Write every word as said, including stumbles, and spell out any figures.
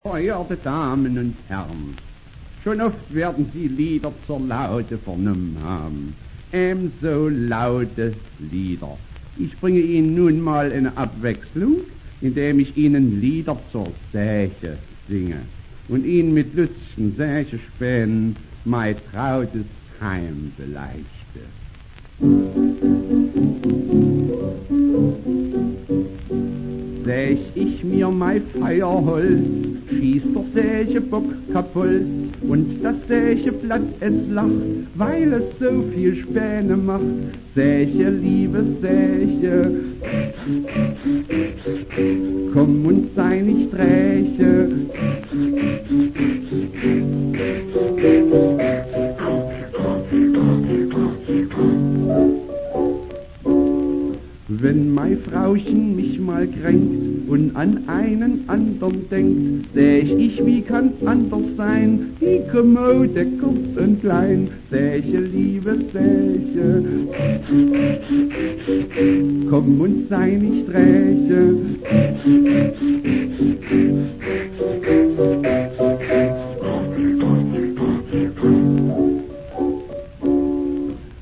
Verehrte Damen und Herren, schon oft werden Sie Lieder zur Laute vernommen haben. Ebenso laute Lieder. Ich bringe Ihnen nun mal eine Abwechslung, indem ich Ihnen Lieder zur Säche singe und Ihnen mit lustigen Sächespänen mein trautes Heim beleichte. Säch ich mir mein Feierholz, schießt der Sägebock kaputt, und das Sägeblatt es lacht, weil es so viel Späne macht. Säche, liebe Säche, komm und sei nicht räche. Wenn mein Frauchen mich mal kränkt und an einen andern denkt, säch ich, wie kann's anders sein, die Kommode kurz und klein. Säche, liebe Säche, komm und sei nicht räche.